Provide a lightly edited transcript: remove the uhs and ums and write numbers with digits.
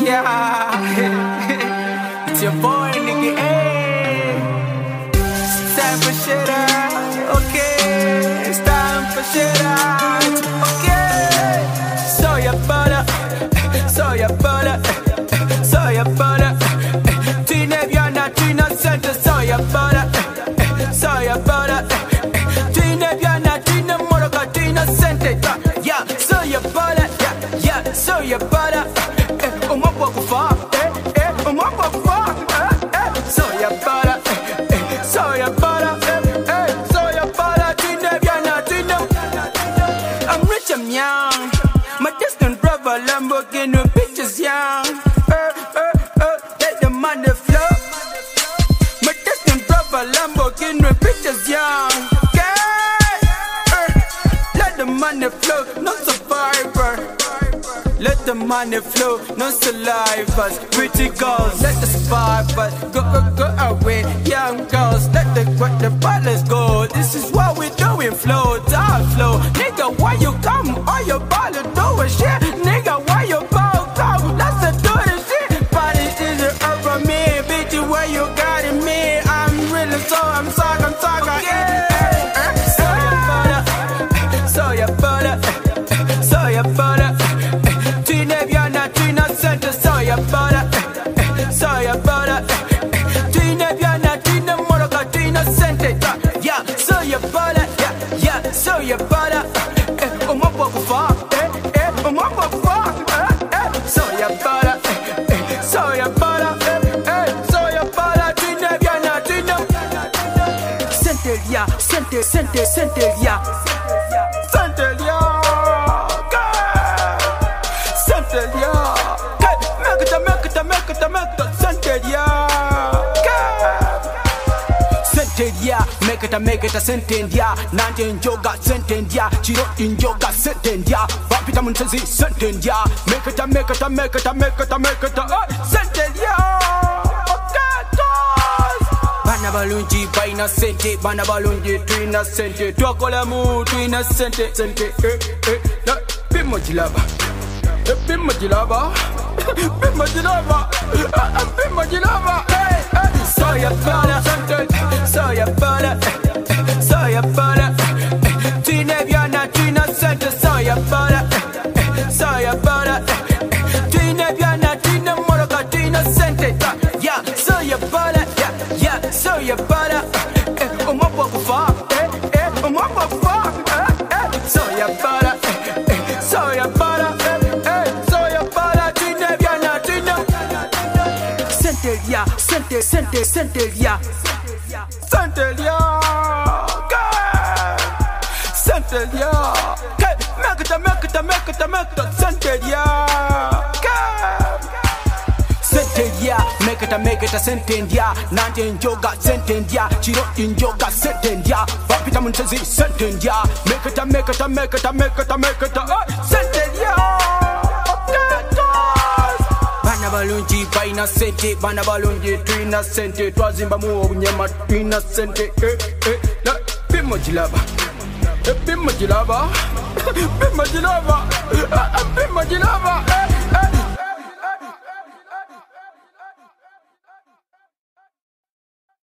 Yeah, it's your boy Nicky A. It's time for shit out, okay. It's time for shit out, okay. Soya butter, soya butter, soya butter. Tina Viana, Tina Center, soya butter, soya butter. Tina Viana, Tina Moroka, Tina Center, yeah, soya butter, yeah, soya butter. Uma pouco far, uma pouco far, soya butter, soya butter, soya butter. Tina Viana, Tina. I'm rich, I'm young. My distant brother Lamborghini bitches young. Let the money flow. My distant brother Lamborghini bitches young. Let the money flow, no survivor. Let the money flow, no survivors. Pretty girls, let the survivors go away. Young girls, let the ballers go. This is what we doing, flow, down flow. Nigga, why you come? All your ballers doing shit. Nigga, why you ball come? Let's do this shit. Body is over me, bitch, where you got it, me. I'm really so, I'm sorry, yeah. Soya butter, soya butter. Tina Viana, Tina Center, soya butter, soya butter. Tina Viana, Tina Moroka, Tina Center, yeah, soya butter, yeah, soya butter. Uma pouco far, uma pouco far, soya butter, soya butter, soya butter. Tina Viana, Tina Center, yeah, Center, Center, Center, yeah, Center, yeah. Make it a sentence, yeah. Nante in yoga sentence, yeah. Chiro in yoga sentence, yeah. Vapita muntazi sentence, yeah. Make it a sentence, yeah. Okay, guys. Bana balunji baina sente, bana balunji twina sente. Tuakola mu twina sente, sente. Bimojilaba, bimojilaba, bimojilaba, bimojilaba. Soya butter, soya butter, soya butter. Tina Viana, Tina Center, soya butter, soya butter. Tina Viana, Tina Moroka, Tina Center, yeah, soya butter, yeah, soya butter. Uma pouco far, uma pouco far, soya butter, soya butter, soya butter. Tina Viana, Tina Center, yeah, Center, Center, Center, yeah. Centelia, Centelia, make it, Centelia, Centelia, make it a Centelia. Nante in yoga Centelia, Chiro in yoga Centelia. Vapita muntazi Centelia, make it, Centelia. Bana balunji baina sente, bana balunji twina sente. Twazimba mu nyama twina sente. Bimojilaba, bimojilaba, bimojilaba, bimojilaba.